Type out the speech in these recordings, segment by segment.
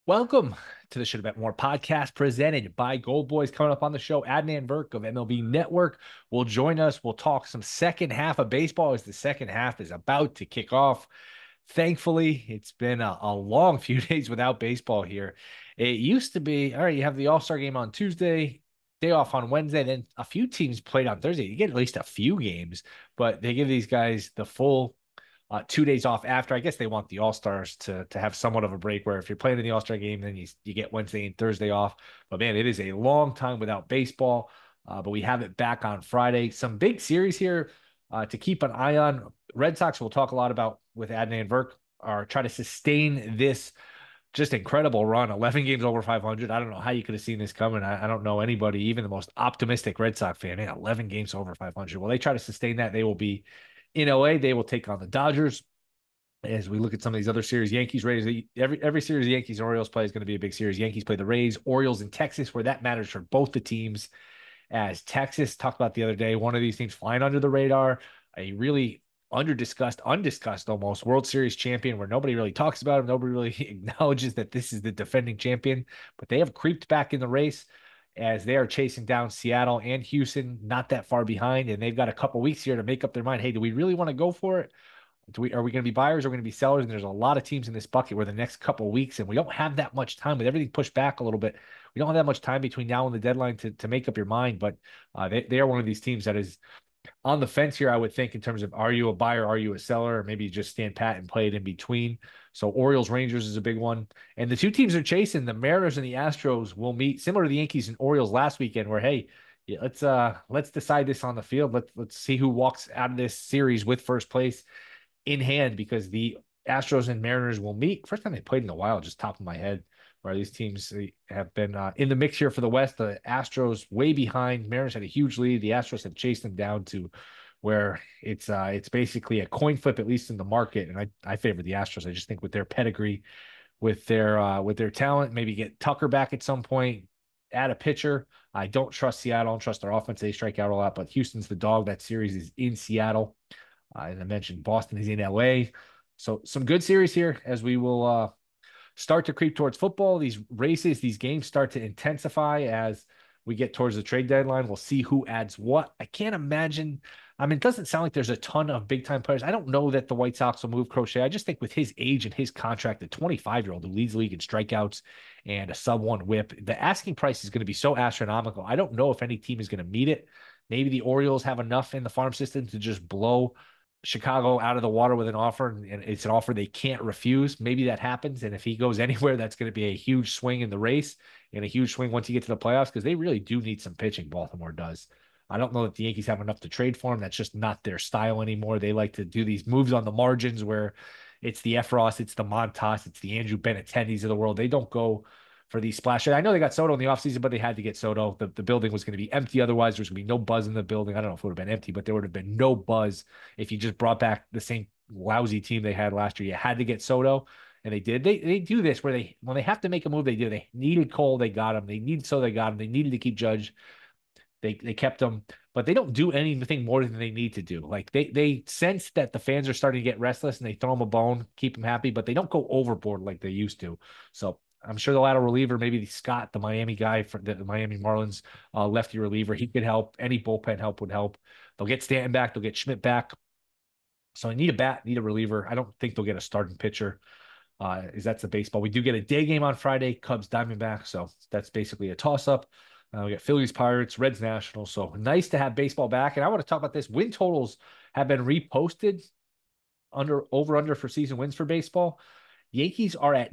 Welcome to the Should Have Bet More podcast presented by Gold Boys. Coming up on the show, Adnan Virk of MLB Network will join us. We'll talk some second half of baseball as the second half is about to kick off. Thankfully, it's been a long few days without baseball here. It used to be, all right, you have the All-Star game on Tuesday, day off on Wednesday, then a few teams played on Thursday. You get at least a few games, but they give these guys the full 2 days off after. I guess they want the All Stars to have somewhat of a break where if you're playing in the All Star game, then you get Wednesday and Thursday off. But man, it is a long time without baseball. But we have it back on Friday. Some big series here to keep an eye on. Red Sox, we'll talk a lot about with Adnan Virk, are trying to sustain this just incredible run. 11 games over 500. I don't know how you could have seen this coming. I don't know anybody, even the most optimistic Red Sox fan. Man, 11 games over 500. Well, they try to sustain that. They will be in LA. They will take on the Dodgers. As we look at some of these other series, Yankees, Rays, every series the Yankees and Orioles play is going to be a big series. Yankees play the Rays, Orioles in Texas, where that matters for both the teams. As Texas talked about the other day, one of these teams flying under the radar, a really undiscussed almost World Series champion where nobody really talks about him. Nobody really acknowledges that this is the defending champion, but they have creeped back in the race as they are chasing down Seattle and Houston, not that far behind. And they've got a couple weeks here to make up their mind. Hey, do we really want to go for it? Are we going to be buyers or are we going to be sellers? And there's a lot of teams in this bucket where the next couple of weeks, and we don't have that much time with everything pushed back a little bit. We don't have that much time between now and the deadline to make up your mind. But they are one of these teams that is on the fence here, I would think, in terms of are you a buyer, are you a seller, or maybe you just stand pat and play it in between. So Orioles Rangers is a big one. And the two teams are chasing, the Mariners and the Astros will meet similar to the Yankees and Orioles last weekend, where hey, yeah, let's decide this on the field. Let's see who walks out of this series with first place in hand, because the Astros and Mariners will meet. First time they played in a while, just top of my head, where these teams have been in the mix here for the West. The Astros way behind. Mariners had a huge lead. The Astros have chased them down to where it's basically a coin flip, at least in the market. And I favor the Astros. I just think with their pedigree, with their talent, maybe get Tucker back at some point, add a pitcher. I don't trust Seattle. I don't trust their offense. They strike out a lot, but Houston's the dog. That series is in Seattle. As I mentioned, Boston is in LA. So some good series here as we will start to creep towards football. These races, these games start to intensify as we get towards the trade deadline. We'll see who adds what. I can't imagine. I mean, it doesn't sound like there's a ton of big time players. I don't know that the White Sox will move Crochet. I just think with his age and his contract, the 25-year-old who leads the league in strikeouts and a sub one whip, the asking price is going to be so astronomical. I don't know if any team is going to meet it. Maybe the Orioles have enough in the farm system to just blow Chicago out of the water with an offer, and it's an offer they can't refuse. Maybe that happens. And if he goes anywhere, that's going to be a huge swing in the race and a huge swing once you get to the playoffs, because they really do need some pitching. Baltimore does. I don't know that the Yankees have enough to trade for him. That's just not their style anymore. They like to do these moves on the margins where it's the Efros, it's the Montas, it's the Andrew Benintendis of the world. They don't go for these splashes. I know they got Soto in the offseason, but they had to get Soto. The building was going to be empty. Otherwise, there's going to be no buzz in the building. I don't know if it would have been empty, but there would have been no buzz if you just brought back the same lousy team they had last year. You had to get Soto, and they did. They do this where when they have to make a move, they do. They needed Cole, they got him. They needed Soto, they got him. They needed to keep Judge. They kept him, but they don't do anything more than they need to do. Like they sense that the fans are starting to get restless and they throw them a bone, keep them happy, but they don't go overboard like they used to. So I'm sure they'll add a reliever, maybe Scott, the Miami guy for the Miami Marlins, lefty reliever. He could help. Any bullpen help would help. They'll get Stanton back. They'll get Schmidt back. So I need a bat, need a reliever. I don't think they'll get a starting pitcher. Is that's the baseball. We do get a day game on Friday, Cubs Diamondback. So that's basically a toss up. We got Phillies Pirates, Reds Nationals. So nice to have baseball back. And I want to talk about this. Win totals have been reposted over under for season wins for baseball. Yankees are at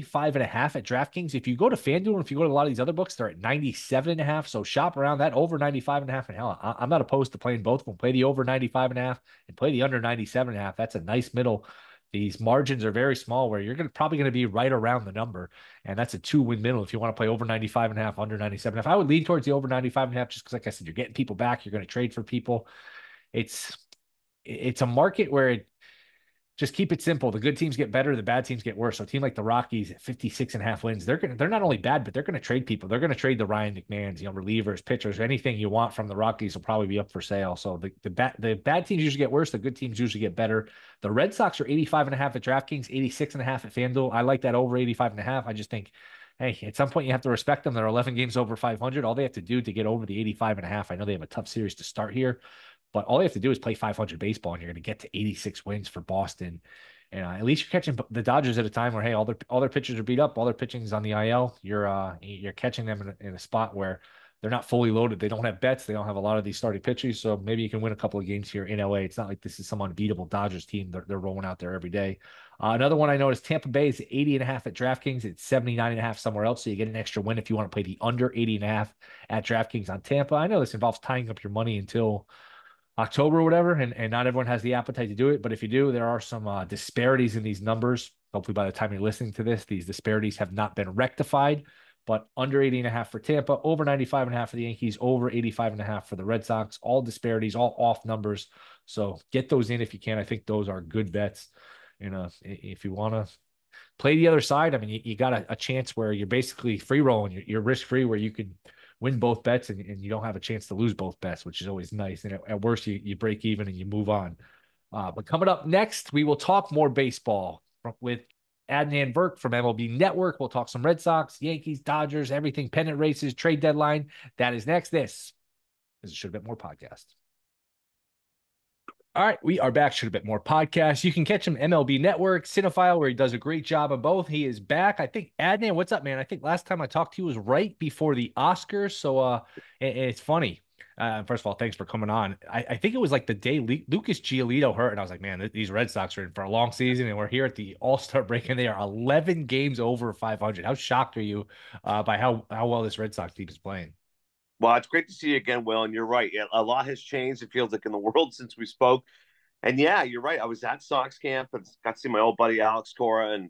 95.5 at DraftKings. If you go to FanDuel and if you go to a lot of these other books, they're at 97.5. So shop around that over 95.5. And hell, I'm not opposed to playing both of them. Play the over 95.5 and play the under 97.5. That's a nice middle. These margins are very small where you're probably going to be right around the number. And that's a 2-win middle if you want to play over 95.5, under 97.5. I would lean towards the over 95.5 just because, like I said, you're getting people back. You're going to trade for people. It's a market where just keep it simple. The good teams get better, the bad teams get worse. So a team like the Rockies at 56.5 wins, they're not only bad, but they're gonna trade people. They're gonna trade the Ryan McMahons, relievers, pitchers, anything you want from the Rockies will probably be up for sale. So the bad teams usually get worse, the good teams usually get better. The Red Sox are 85.5 at DraftKings, 86.5 at FanDuel. I like that over 85.5. I just think, hey, at some point you have to respect them. They're 11 games over 500. All they have to do to get over the 85.5. I know they have a tough series to start here, but all you have to do is play 500 baseball, and you're going to get to 86 wins for Boston. And at least you're catching the Dodgers at a time where, hey, all their pitchers are beat up, all their pitching's on the IL. You're catching them in a spot where they're not fully loaded. They don't have bets. They don't have a lot of these starting pitchers. So maybe you can win a couple of games here in LA. It's not like this is some unbeatable Dodgers team. They're rolling out there every day. Another one I noticed, Tampa Bay is 80.5 at DraftKings. It's 79.5 somewhere else. So you get an extra win if you want to play the under 80.5 at DraftKings on Tampa. I know this involves tying up your money until October or whatever, and not everyone has the appetite to do it. But if you do, there are some disparities in these numbers. Hopefully by the time you're listening to this, these disparities have not been rectified. But under 80.5 for Tampa, over 95.5 for the Yankees, over 85.5 for the Red Sox. All disparities, all off numbers. So get those in if you can. I think those are good bets. If you want to play the other side, I mean, you got a chance where you're basically free rolling. You're risk free, where you can win both bets and you don't have a chance to lose both bets, which is always nice. And at worst, you break even and you move on. But coming up next, we will talk more baseball with Adnan Virk from MLB Network. We'll talk some Red Sox, Yankees, Dodgers, everything, pennant races, trade deadline. That is next. This is a Should Have Bet More podcast. All right, we are back. Should Have Bet More podcast. You can catch him MLB Network, Cinephile, where he does a great job of both. He is back. I think, Adnan, what's up, man? I think last time I talked to you was right before the Oscars. So it's funny. First of all, thanks for coming on. I think it was like the day Lucas Giolito hurt, and I was like, man, these Red Sox are in for a long season, and we're here at the All-Star break, and they are 11 games over 500. How shocked are you by how well this Red Sox team is playing? Well, it's great to see you again, Will. And you're right. A lot has changed, it feels like, in the world since we spoke. And yeah, you're right. I was at Sox camp and got to see my old buddy Alex Cora. And,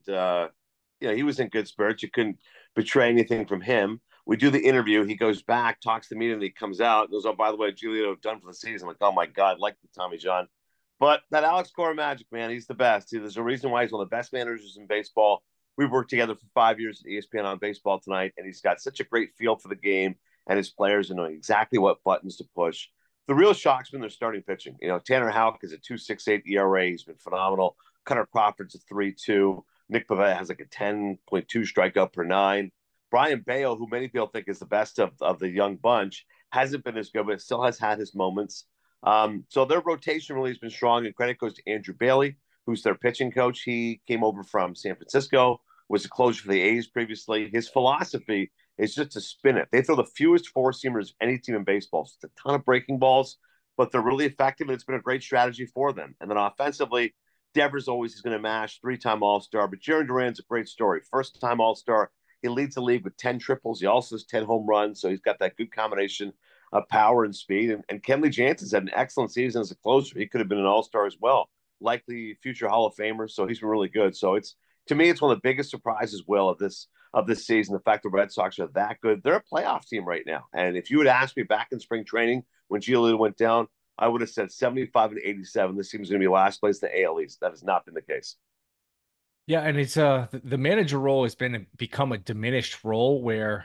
he was in good spirits. You couldn't betray anything from him. We do the interview. He goes back, talks to me, and he comes out. Goes, oh, by the way, Giolito done for the season. I'm like, oh, my God, like the Tommy John. But that Alex Cora magic, man, he's the best. There's a reason why he's one of the best managers in baseball. We've worked together for 5 years at ESPN on Baseball Tonight, and he's got such a great feel for the game and his players and knowing exactly what buttons to push. The real shock's been their starting pitching. Tanner Houck is a 2.68 ERA. He's been phenomenal. Cutter Crawford's a 3.2. Nick Pivetta has like a 10.2 strikeout per nine. Brian Bale, who many people think is the best of the young bunch, hasn't been as good, but still has had his moments. So their rotation really has been strong, and credit goes to Andrew Bailey, who's their pitching coach. He came over from San Francisco, was a closer for the A's previously. His philosophy is just to spin it. They throw the fewest four-seamers of any team in baseball. It's a ton of breaking balls, but they're really effective, and it's been a great strategy for them. And then offensively, Devers always is going to mash, three-time All-Star, but Jarren Duran's a great story. First-time All-Star. He leads the league with 10 triples. He also has 10 home runs, so he's got that good combination of power and speed. And Kenley Jansen's had an excellent season as a closer. He could have been an All-Star as well, likely future Hall of Famer, so he's been really good. So to me, it's one of the biggest surprises, Will, of this season, the fact the Red Sox are that good. They're a playoff team right now. And if you had asked me back in spring training when Giolito went down, I would have said 75 and 87. This team's going to be last place in the AL East. That has not been the case. Yeah, and it's the manager role has become a diminished role where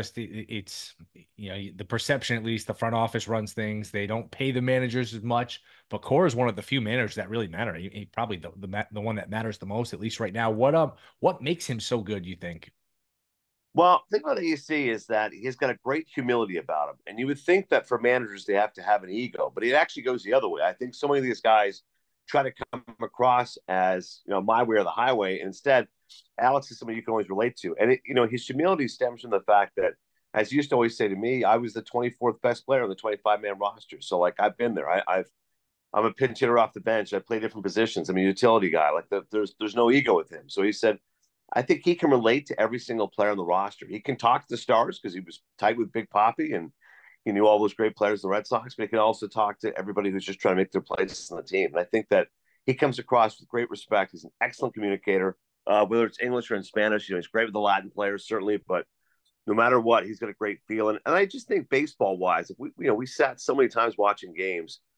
it's the perception, at least the front office runs things. They don't pay the managers as much, but Cora is one of the few managers that really matter. He probably the one that matters the most, at least right now. What makes him so good, you think? Well, the thing about AC is that he's got a great humility about him. And you would think that for managers, they have to have an ego, but it actually goes the other way. I think so many of these guys try to come across as, my way or the highway. And instead, Alex is somebody you can always relate to. And, his humility stems from the fact that, as he used to always say to me, I was the 24th best player on the 25-man roster. So, I've been there. I'm a pinch hitter off the bench. I play different positions. I'm a utility guy. There's no ego with him. So he said, I think he can relate to every single player on the roster. He can talk to the stars because he was tight with Big Papi and he knew all those great players in the Red Sox, but he can also talk to everybody who's just trying to make their place on the team. And I think that he comes across with great respect. He's an excellent communicator, whether it's English or in Spanish. He's great with the Latin players, certainly, but no matter what, he's got a great feel. And I just think baseball-wise, if we sat so many times watching games,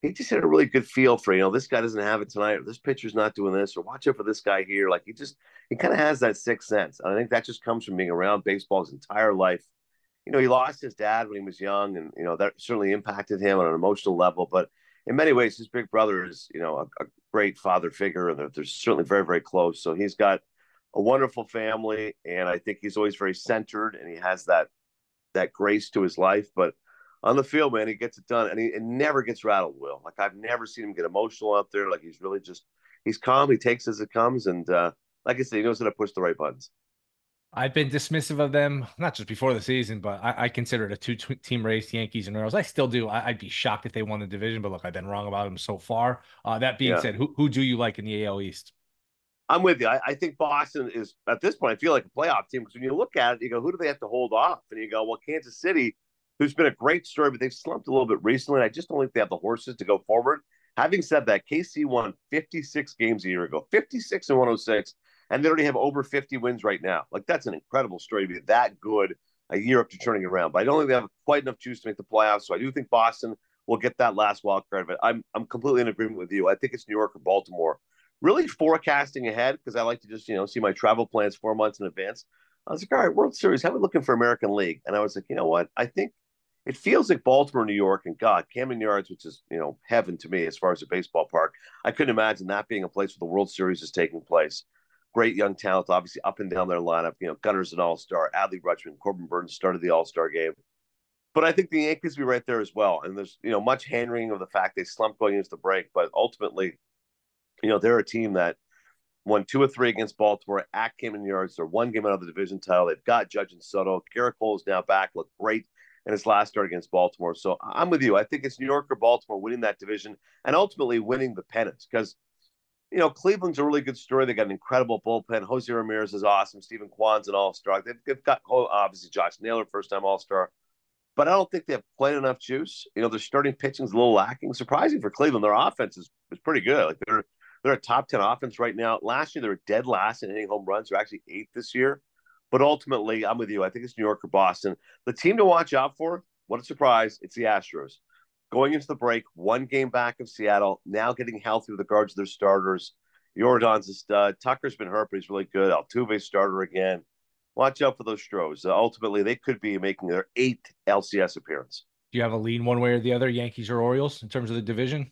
he just had a really good feel for, this guy doesn't have it tonight, or this pitcher's not doing this, or watch out for this guy here. Like he kind of has that sixth sense. And I think that just comes from being around baseball his entire life. He lost his dad when he was young, and that certainly impacted him on an emotional level. But in many ways, his big brother is, a great father figure, and they're certainly very, very close. So he's got a wonderful family, and I think he's always very centered, and he has that grace to his life. But on the field, man, he gets it done, and he never gets rattled. Will, like, I've never seen him get emotional out there. Like, he's really he's calm. He takes as it comes, and like I said, he knows how to push the right buttons. I've been dismissive of them, not just before the season, but I consider it a two-team race, Yankees and Royals. I still do. I'd be shocked if they won the division, but look, I've been wrong about them so far. That being Yeah, said, who do you like in the AL East? I'm with you. I think Boston is, at this point, I feel like a playoff team, because when you look at it, you go, who do they have to hold off? And you go, well, Kansas City, who's been a great story, but they've slumped a little bit recently. And I just don't think they have the horses to go forward. Having said that, KC won 56 games a year ago, 56 and 106, and they already have over 50 wins right now. Like, that's an incredible story to be that good a year after turning it around. But I don't think they have quite enough juice to make the playoffs. So I do think Boston will get that last wild card. But I'm completely in agreement with you. I think it's New York or Baltimore. Really forecasting ahead, because I like to just, see my travel plans 4 months in advance. I was like, all right, World Series, how are we looking for American League? And I was like, you know what? I think it feels like Baltimore, New York, and God, Camden Yards, which is, heaven to me as far as a baseball park. I couldn't imagine that being a place where the World Series is taking place. Great young talent, obviously up and down their lineup. Gunner's an all-star. Adley Rutschman, Corbin Burns started the all-star game. But I think the Yankees will be right there as well. And there's, much hand-wringing of the fact they slumped going into the break. But ultimately, they're a team that won 2 or 3 against Baltimore at Camden Yards. They're one game out of the division title. They've got Judge and Soto. Gerrit Cole is now back, looked great in his last start against Baltimore. So I'm with you. I think it's New York or Baltimore winning that division and ultimately winning the pennants, because, Cleveland's a really good story. They got an incredible bullpen. Jose Ramirez is awesome. Stephen Kwan's an all-star. They've got, obviously, Josh Naylor, first-time all-star. But I don't think they have quite enough juice. Their starting pitching's a little lacking. Surprising for Cleveland, their offense is pretty good. Like, they're a top 10 offense right now. Last year, they were dead last in hitting home runs. They're actually 8th this year. But ultimately, I'm with you. I think it's New York or Boston. The team to watch out for, what a surprise, it's the Astros. Going into the break, 1 game back of Seattle, now getting healthy with regards to their starters. Jordan's a stud. Tucker's been hurt, but he's really good. Altuve's starter again. Watch out for those Stros. Ultimately, they could be making their 8th LCS appearance. Do you have a lean one way or the other, Yankees or Orioles, in terms of the division?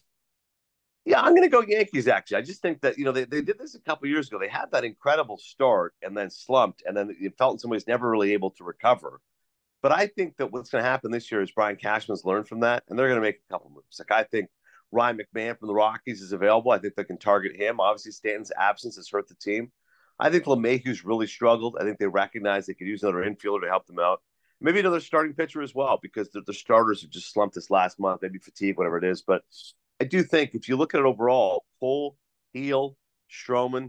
Yeah, I'm going to go Yankees, actually. I just think that, they did this a couple years ago. They had that incredible start and then slumped, and then it felt in some ways never really able to recover. But I think that what's going to happen this year is Brian Cashman's learned from that, and they're going to make a couple moves. Like, I think Ryan McMahon from the Rockies is available. I think they can target him. Obviously, Stanton's absence has hurt the team. I think LeMahieu's really struggled. I think they recognize they could use another infielder to help them out. Maybe another starting pitcher as well, because the starters have just slumped this last month, maybe fatigue, whatever it is. But I do think if you look at it overall, Cole, Heel, Stroman,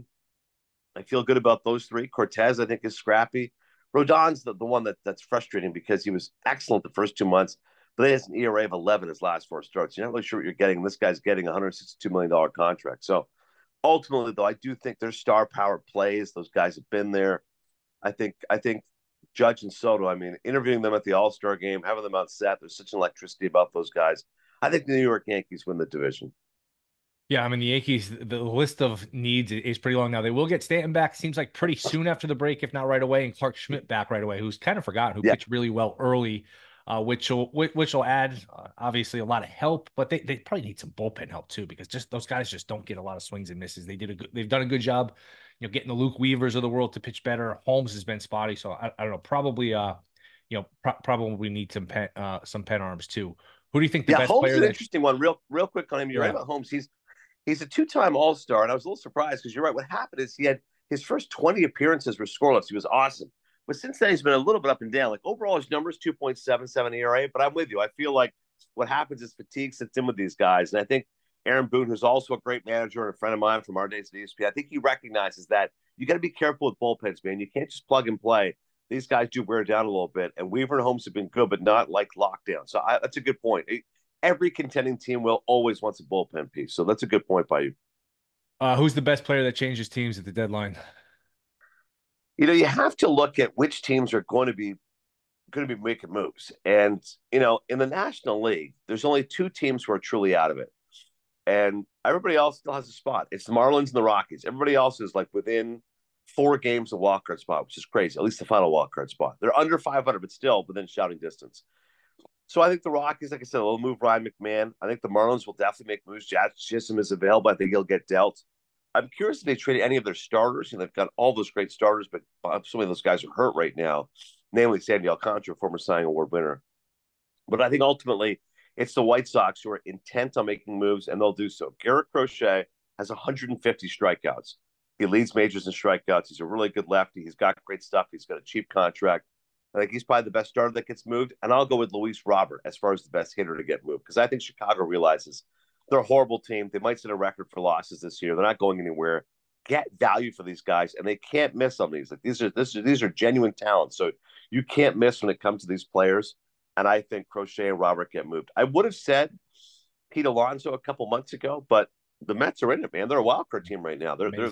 I feel good about those 3. Cortez, I think, is scrappy. Rodon's the one that's frustrating, because he was excellent the first 2 months, but he has an ERA of 11 his last 4 starts. You're not really sure what you're getting. This guy's getting a $162 million contract. So ultimately, though, I do think their star power plays. Those guys have been there. I think Judge and Soto, I mean, interviewing them at the All-Star game, having them on set, there's such an electricity about those guys. I think the New York Yankees win the division. Yeah, I mean, the Yankees, the list of needs is pretty long now. They will get Stanton back, seems like pretty soon after the break, if not right away, and Clark Schmidt back right away, who's kind of forgotten, who Yeah. pitched really well early, which will add obviously a lot of help, but they probably need some bullpen help too, because just those guys just don't get a lot of swings and misses. They've done a good job, getting the Luke Weavers of the world to pitch better. Holmes has been spotty, so I don't know, probably probably need some pen arms too. Who do you think the best Holmes player is an that? interesting one. Real quick on him. You're right about Holmes. He's a 2-time All-Star, and I was a little surprised, because you're right. What happened is he had his first 20 appearances were scoreless. He was awesome. But since then, he's been a little bit up and down. Like, overall, his numbers 2.77 ERA. But I'm with you. I feel like what happens is fatigue sets in with these guys. And I think Aaron Boone, who's also a great manager and a friend of mine from our days at ESPN, I think he recognizes that you got to be careful with bullpens, man. You can't just plug and play. These guys do wear down a little bit. And Weaver and Holmes have been good, but not like lockdown. So that's a good point. Every contending team will always wants a bullpen piece. So that's a good point by you. Who's the best player that changes teams at the deadline? You have to look at which teams are going to be making moves. And, in the National League, there's only 2 teams who are truly out of it. and everybody else still has a spot. It's the Marlins and the Rockies. Everybody else is like within 4 games of wild card spot, which is crazy. At least the final wild card spot. They're under 500, but still within shouting distance. So I think the Rockies, like I said, will move Ryan McMahon. I think the Marlins will definitely make moves. Jazz Chisholm is available. I think he'll get dealt. I'm curious if they trade any of their starters. They've got all those great starters, but so many of those guys are hurt right now, namely Sandy Alcantara, former Cy Young Award winner. But I think ultimately it's the White Sox who are intent on making moves, and they'll do so. Garrett Crochet has 150 strikeouts. He leads majors in strikeouts. He's a really good lefty. He's got great stuff. He's got a cheap contract. I think he's probably the best starter that gets moved. And I'll go with Luis Robert as far as the best hitter to get moved, because I think Chicago realizes they're a horrible team. They might set a record for losses this year. They're not going anywhere. Get value for these guys, and they can't miss on these. Like these are genuine talents. So you can't miss when it comes to these players. And I think Crochet and Robert get moved. I would have said Pete Alonso a couple months ago, but the Mets are in it, man. They're a wild card team right now.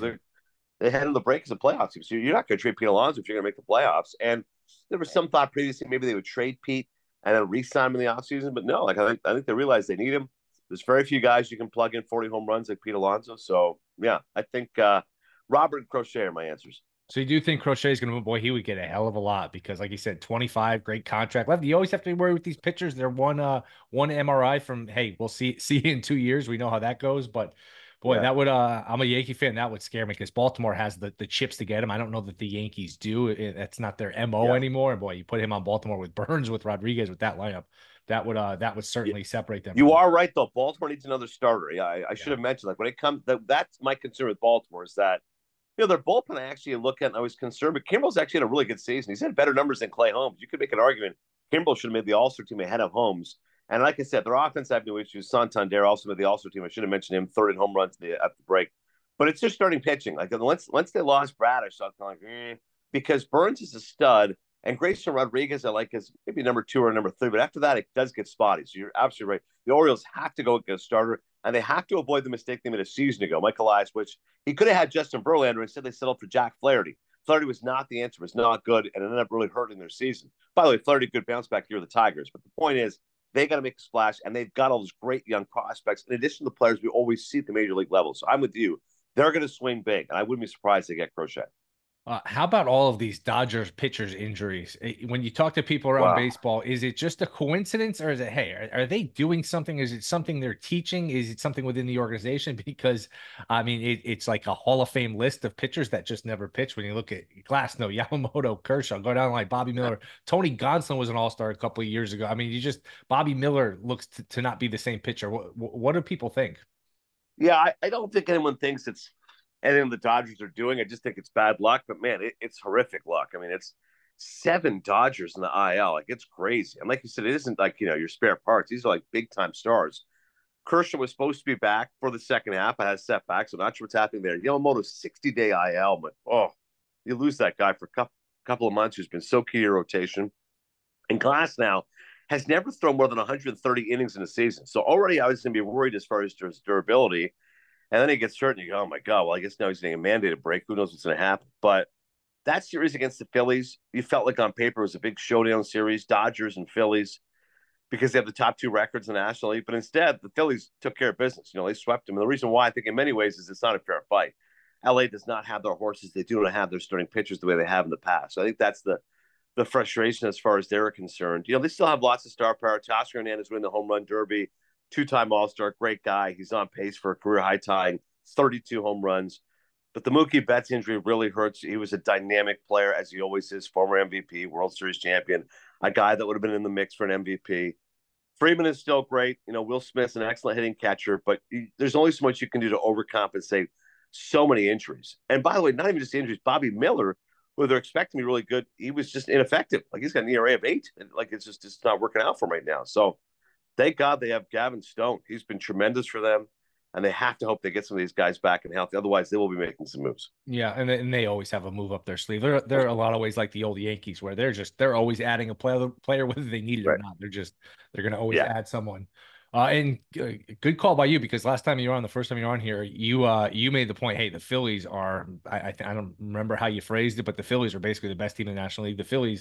They head in the break as a playoff team. So you're not going to trade Pete Alonso if you're going to make the playoffs. And there was some thought previously maybe they would trade Pete and then re-sign him in the offseason. But no, like I think they realize they need him. There's very few guys you can plug in 40 home runs like Pete Alonso. So yeah, I think Robert and Crochet are my answers. So you do think Crochet is going to move? Boy, he would get a hell of a lot because, like you said, 25, great contract left. You always have to be worried with these pitchers. They're one MRI from, hey, we'll see you in 2 years. We know how that goes. But boy, that would I'm a Yankee fan. That would scare me because Baltimore has the chips to get him. I don't know that the Yankees do. That's not their MO anymore. And boy, you put him on Baltimore with Burns, with Rodriguez, with that lineup. That would certainly separate them. You are right though. Baltimore needs another starter. Yeah, I should have mentioned, like, when it comes that's my concern with Baltimore is that their bullpen I actually look at and I was concerned, but Kimbrel's actually had a really good season. He's had better numbers than Clay Holmes. You could make an argument Kimbrel should have made the All-Star team ahead of Holmes. And like I said, their offense have no issues. Santander also made the All-Star team. I should have mentioned him, third in home runs at the break. But it's just starting pitching. Like once they lost Brad, I saw kind of like, because Burns is a stud, and Grayson Rodriguez I like as maybe number 2 or number 3. But after that, it does get spotty. So you're absolutely right. The Orioles have to go get a starter, and they have to avoid the mistake they made a season ago. Michael Elias, which he could have had Justin Verlander. Instead, they settled for Jack Flaherty. Flaherty was not the answer, was not good, and it ended up really hurting their season. By the way, Flaherty could bounce back here with the Tigers. But the point is, they got to make a splash, and they've got all those great young prospects, in addition to the players we always see at the major league level. So I'm with you. They're going to swing big, and I wouldn't be surprised they get Crochet. How about all of these Dodgers pitchers injuries? When you talk to people around baseball, is it just a coincidence, or is it, hey, are they doing something? Is it something they're teaching? Is it something within the organization? Because I mean, it's like a Hall of Fame list of pitchers that just never pitch. When you look at Glasnow, Yamamoto, Kershaw, go down like Bobby Miller, Tony Gonsolin was an All-Star a couple of years ago. I mean, Bobby Miller looks to not be the same pitcher. What do people think? Yeah, I don't think anyone thinks it's anything the Dodgers are doing. I just think it's bad luck. But man, it's horrific luck. I mean, it's 7 Dodgers in the IL. Like, it's crazy. And like you said, it isn't like, your spare parts. These are like big time stars. Kershaw was supposed to be back for the second half. I had setbacks. So I'm not sure what's happening there. Yamamoto's 60-day IL, but you lose that guy for a couple of months who's been so key to your rotation. And Glasnow has never thrown more than 130 innings in a season. So already I was going to be worried as far as his durability. And then he gets hurt, and you go, oh, my God, well, I guess now he's getting a mandated break. Who knows what's going to happen? But that series against the Phillies, you felt like on paper it was a big showdown series, Dodgers and Phillies, because they have the top 2 records in the National League. But instead, the Phillies took care of business. They swept them. And the reason why, I think, in many ways, is it's not a fair fight. LA does not have their horses. They do not have their starting pitchers the way they have in the past. So I think that's the frustration as far as they're concerned. They still have lots of star power. Teoscar Hernandez winning the home run derby, 2-time All-Star, great guy. He's on pace for a career high tying 32 home runs. But the Mookie Betts injury really hurts. He was a dynamic player, as he always is, former MVP, World Series champion, a guy that would have been in the mix for an MVP. Freeman is still great. Will Smith's an excellent hitting catcher, but there's only so much you can do to overcompensate so many injuries. And by the way, not even just injuries, Bobby Miller, who they're expecting to be really good, he was just ineffective. Like, he's got an ERA of 8, and like it's not working out for him right now. So thank God they have Gavin Stone. He's been tremendous for them, and they have to hope they get some of these guys back and healthy. Otherwise, they will be making some moves. Yeah, and they always have a move up their sleeve. They're a lot of ways like the old Yankees, where they're always adding a player whether they need it or not. They're going to always add someone. And good call by you, because last time you were on, the first time you were on here, you made the point. Hey, the Phillies are. I don't remember how you phrased it, but the Phillies are basically the best team in the National League. The Phillies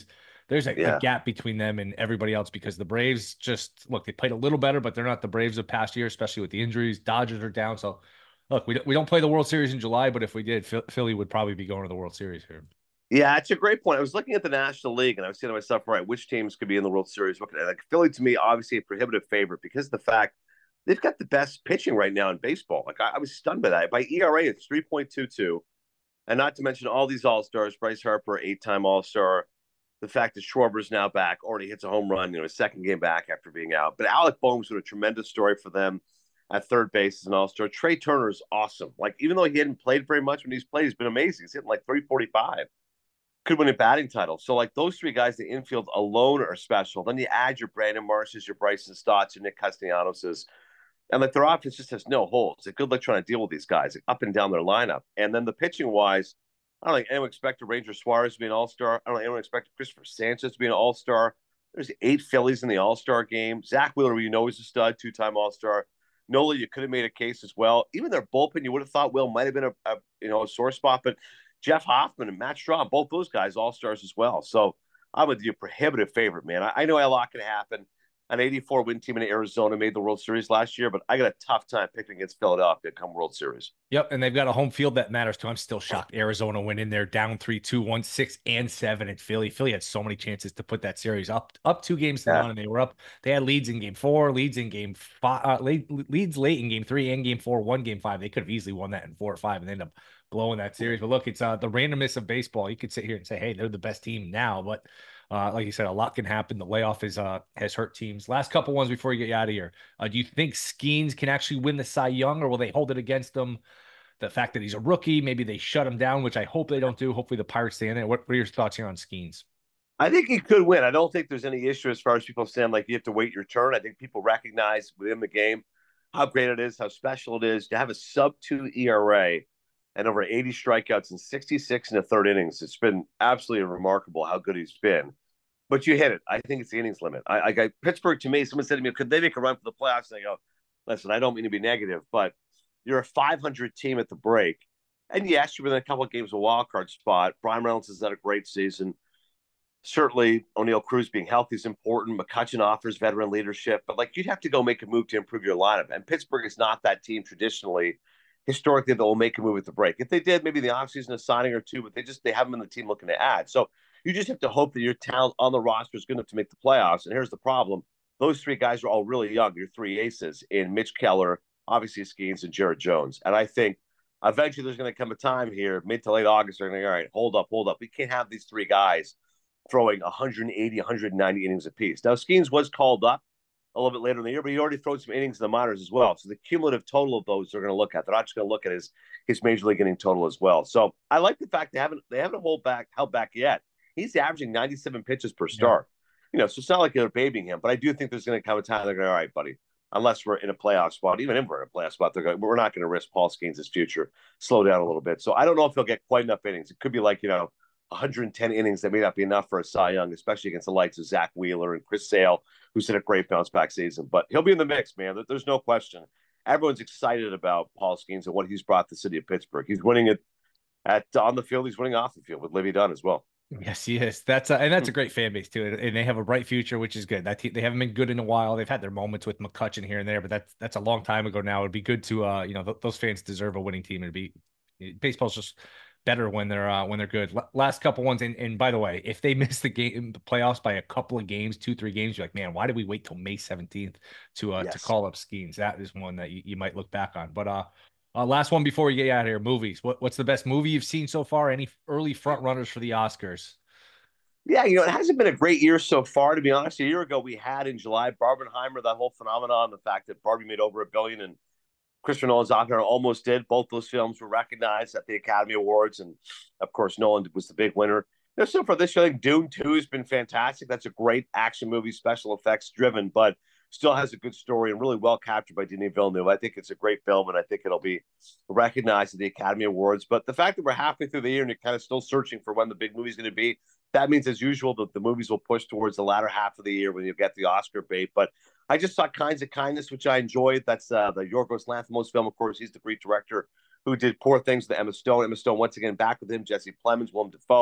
there's a Yeah. gap between them and everybody else because the Braves just look, they played a little better, but they're not the Braves of past year, especially with the injuries. Dodgers are down. So look, we don't play the World Series in July, but if we did, Philly would probably be going to the World Series here. Yeah, it's a great point. I was looking at the National League and I was saying to myself, right, which teams could be in the World Series? Looking at like Philly to me, obviously a prohibitive favorite because of the fact they've got the best pitching right now in baseball. Like I was stunned by that. By ERA, it's 3.22. And not to mention all these all-stars, Bryce Harper, 8-time all-star. The fact that Schwarber's now back, already hits a home run, his second game back after being out. But Alec Boehm's been a tremendous story for them at third base as an all-star. Trey Turner is awesome. Like, even though he hadn't played very much when he's played, he's been amazing. He's hitting like 345. Could win a batting title. So, like, those three guys, the infield alone are special. Then you add your Brandon Marshes, your Bryson Stotts, your Nick Castellanos, and like their offense just has no holes. It's good luck trying to deal with these guys like, up and down their lineup. And then the pitching wise, I don't think anyone expected Ranger Suarez to be an all-star. I don't think anyone expected Christopher Sanchez to be an all-star. There's 8 Phillies in the all-star game. Zach Wheeler, is a stud, 2-time all-star. Nola, you could have made a case as well. Even their bullpen, you would have thought Will might have been a sore spot, but Jeff Hoffman and Matt Straw, both those guys, all-stars as well. So I'm with you, prohibitive favorite, man. I know a lot can happen. An 84-win team in Arizona made the World Series last year, but I got a tough time picking against Philadelphia come World Series. Yep, and they've got a home field that matters too. I'm still shocked. Arizona went in there down 3-2, won 6 and 7 at Philly. Philly had so many chances to put that series up 2 games to none, and they were up. They had leads in game 4, leads in game 5, leads late in game 3 and game 4, won game 5. They could have easily won that in 4 or 5 and end up blowing that series. But look, it's the randomness of baseball. You could sit here and say, hey, they're the best team now, but like you said, a lot can happen. The layoff has hurt teams. Last couple ones before you get you out of here. Do you think Skeens can actually win the Cy Young, or will they hold it against them? The fact that he's a rookie, maybe they shut him down, which I hope they don't do. Hopefully the Pirates stay in it. What are your thoughts here on Skeens? I think he could win. I don't think there's any issue as far as people saying like you have to wait your turn. I think people recognize within the game how great it is, how special it is to have a sub-2 ERA and over 80 strikeouts in 66 in the third innings. It's been absolutely remarkable how good he's been. But you hit it. I think it's the innings limit. Pittsburgh, to me, someone said to me, could they make a run for the playoffs? And I go, listen, I don't mean to be negative, but you're a 500 team at the break. And yes, you're within a couple of games of a wild card spot. Brian Reynolds has had a great season. Certainly, O'Neill Cruz being healthy is important. McCutchen offers veteran leadership. But, like, you'd have to go make a move to improve your lineup. And Pittsburgh is not that team traditionally, historically, that will make a move at the break. If they did, maybe the offseason a signing or two, but they haven't been the team looking to add. So you just have to hope that your talent on the roster is good enough to make the playoffs. And here's the problem. Those 3 guys are all really young. Your 3 aces in Mitch Keller, obviously Skeens, and Jared Jones. And I think eventually there's going to come a time here, mid to late August, they're going to go, all right, hold up. We can't have these 3 guys throwing 180, 190 innings apiece. Now, Skeens was called up a little bit later in the year, but he already thrown some innings in the minors as well. So the cumulative total of those they're going to look at. They're not just going to look at his major league inning total as well. So I like the fact they haven't held back yet. He's averaging 97 pitches per start. So it's not like they're babying him, but I do think there's going to come a time they're going, all right, buddy, unless we're in a playoff spot, even if we're in a playoff spot, we're not going to risk Paul Skeens' future. Slow down a little bit. So I don't know if he'll get quite enough innings. It could be like, 110 innings that may not be enough for a Cy Young, especially against the likes of Zach Wheeler and Chris Sale, who's had a great bounce back season. But he'll be in the mix, man. There's no question. Everyone's excited about Paul Skeens and what he's brought to the city of Pittsburgh. He's winning it on the field. He's winning off the field with Livy Dunn as well. Yes, he is. That's a great fan base too, and they have a bright future, which is good. They haven't been good in a while. They've had their moments with McCutchen here and there, but that's a long time ago now. It'd be good to those fans deserve a winning team. Baseball's just better when they're good. Last couple ones, and by the way, if they miss the playoffs by a couple of games, 2-3 games, you're like, man, why did we wait till May 17th to call up Skeens? That is one that you might look back on. But last one before we get out of here, movies. What's the best movie you've seen so far? Any early front runners for the Oscars? Yeah, it hasn't been a great year so far, to be honest. A year ago, we had in July Barbenheimer, that whole phenomenon, the fact that Barbie made over $1 billion and Christopher Nolan's Oppenheimer almost did. Both those films were recognized at the Academy Awards, and of course, Nolan was the big winner. So for this year, I think Dune 2 has been fantastic. That's a great action movie, special effects driven, but still has a good story and really well captured by Denis Villeneuve. I think it's a great film, and I think it'll be recognized at the Academy Awards. But the fact that we're halfway through the year and you're kind of still searching for when the big movie's going to be, that means, as usual, that the movies will push towards the latter half of the year when you get the Oscar bait. But I just saw Kinds of Kindness, which I enjoyed. That's the Yorgos Lanthimos film. Of course, he's the great director who did Poor Things with Emma Stone. Emma Stone, once again, back with him. Jesse Plemons, Willem Dafoe.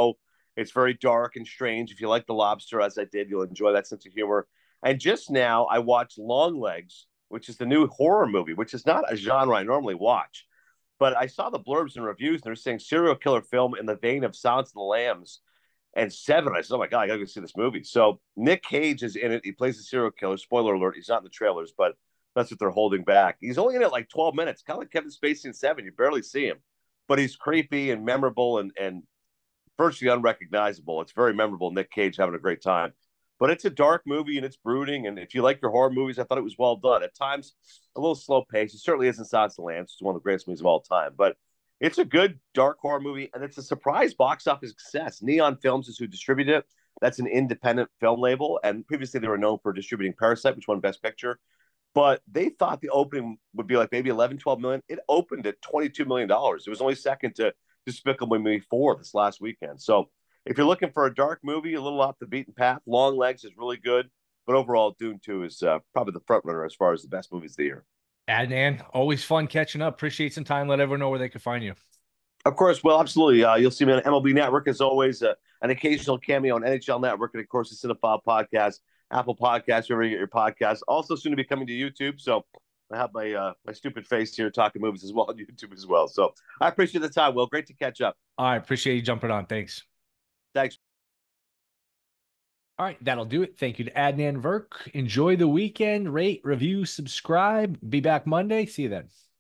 It's very dark and strange. If you like The Lobster, as I did, you'll enjoy that sense of humor. And just now, I watched Longlegs, which is the new horror movie, which is not a genre I normally watch. But I saw the blurbs and reviews, and they're saying serial killer film in the vein of Silence of the Lambs and Seven. I said, oh my God, I got to go see this movie. So Nick Cage is in it. He plays a serial killer. Spoiler alert, he's not in the trailers, but that's what they're holding back. He's only in it like 12 minutes, kind of like Kevin Spacey in Seven. You barely see him, but he's creepy and memorable and virtually unrecognizable. It's very memorable. Nick Cage having a great time. But it's a dark movie and it's brooding. And if you like your horror movies, I thought it was well done. At times, a little slow pace. It certainly isn't Silence of the Lambs. It's one of the greatest movies of all time. But it's a good dark horror movie, and it's a surprise box office success. Neon Films is who distributed it. That's an independent film label. And previously, they were known for distributing Parasite, which won Best Picture. But they thought the opening would be like maybe 11, 12 million. It opened at $22 million. It was only second to Despicable Me 4 this last weekend. So if you're looking for a dark movie, a little off the beaten path, Longlegs is really good. But overall, Dune 2 is probably the front runner as far as the best movies of the year. Adnan, always fun catching up. Appreciate some time. Let everyone know where they can find you. Of course, well, absolutely. You'll see me on MLB Network as always, an occasional cameo on NHL Network, and of course, the Cinephile Podcast, Apple Podcasts, wherever you get your podcasts. Also, soon to be coming to YouTube. So I have my stupid face here talking movies as well on YouTube as well. So I appreciate the time, Will. Great to catch up. All right. Appreciate you jumping on. Thanks. Thanks. All right, that'll do it. Thank you to Adnan Virk. Enjoy the weekend. Rate, review, subscribe. Be back Monday. See you then.